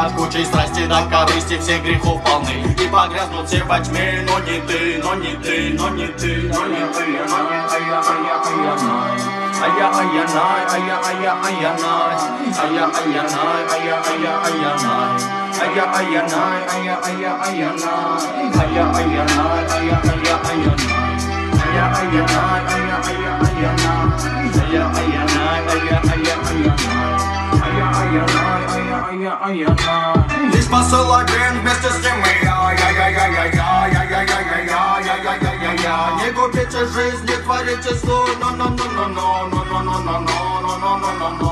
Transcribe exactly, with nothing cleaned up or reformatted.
от кучей страсти до корысти, всех грехов полны. И погрязнут все во тьме, но не ты, но не ты, но не ты, но не ты, но не ты. Ая, ая, ая, най, ая, ая, ая, най, ая, ая, най, ая, ая, ая, най, ая, ая, най, ая, ая, ая, най, ая, ая, най, ая, ая, ая, най. Ая, ая, най, ая, ая, ая, най, ая, ая, най, ая, ая, ая, най, ая, ая, най, ая, ая, ая, най. Лишь посылай грен вместе с ним, ай-яй-яй-яй-яй-яй-яй-яй-яй-яй-яй-яй. Не губите жизнь, не творите зло, но-но-но-но-но-но-но-но-но-но-но-но-но-но.